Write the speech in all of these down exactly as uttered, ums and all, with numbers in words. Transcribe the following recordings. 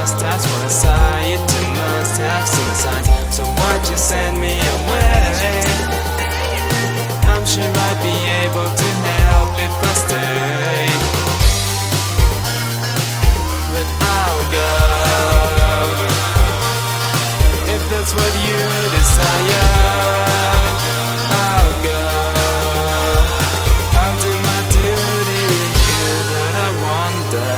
must have society must have some signs. So why'd you send me away? I'm sure I'd be able to help if I stay, but I'll go if that's what you desire. I'll go, I'll do my duty with you, but I wonder,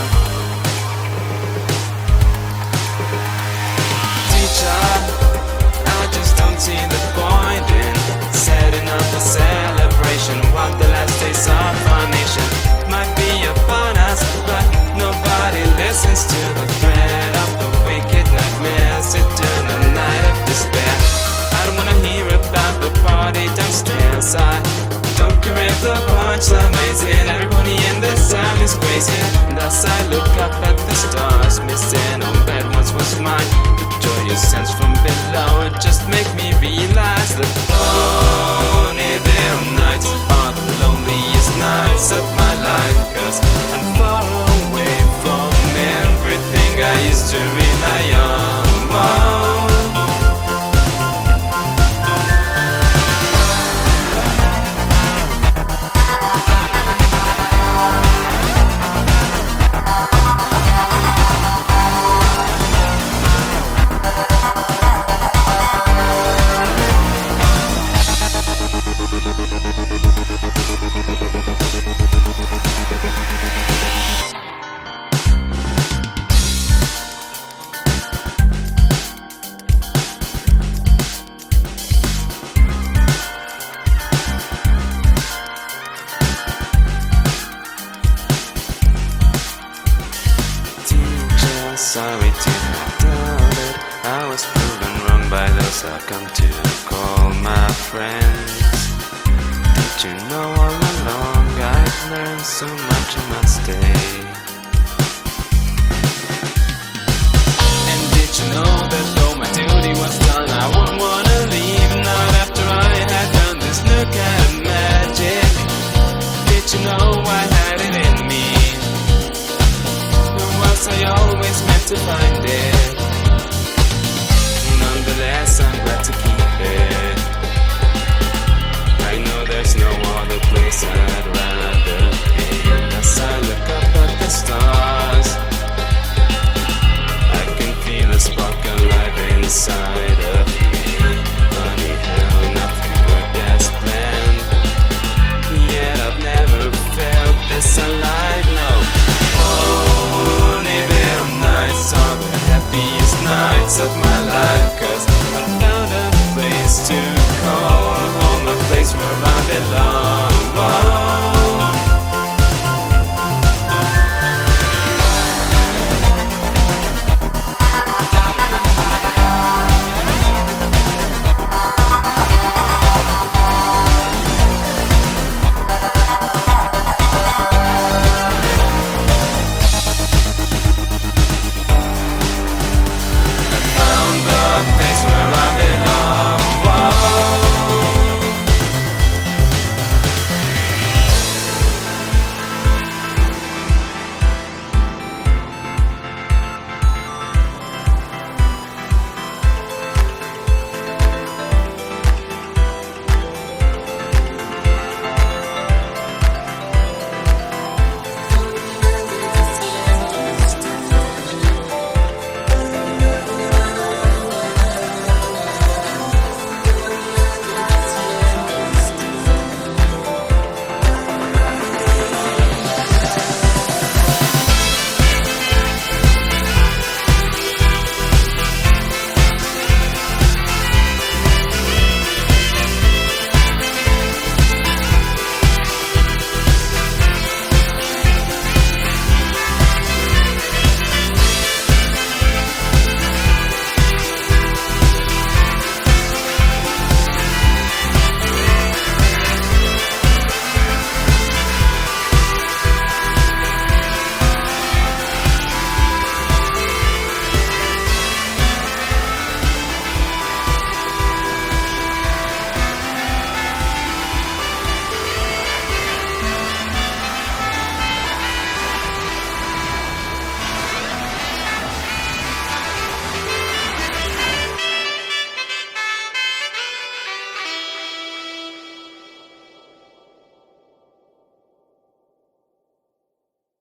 teacher, I just don't see the point in setting up a celebration while the last days of our nation might be upon us, but nobody listens to the threat of the wicked nightmares, eternal night of despair. I don't wanna hear about the party downstairs. I don't care if the punchline is in. Everybody in this town is crazy, and as I look up at the stars, missing all that once was mine, the joyous sense from below, it just make me realize that Ponyville nights are the loneliest nights of my life, 'cause I'm far away from everything I used to rely on. Whoa. Sorry to have doubted, I was proven wrong by those I've come to call my friends. Did you know all along I've learned so much in my stay? And did you know that though my duty was done, I wouldn't wanna leave, not after I had done this new kind of magic? Did you know I had it in me? I always meant to find it. Nonetheless, I'm glad to keep it. I know there's no other place I'd rather be. As I look up at the stars, I can feel a spark alive inside of me. Funny how nothing worked as planned, yet I've never felt this alive, no. Are the happiest nights of my life, 'cause I found a place to call home, a place where I belong.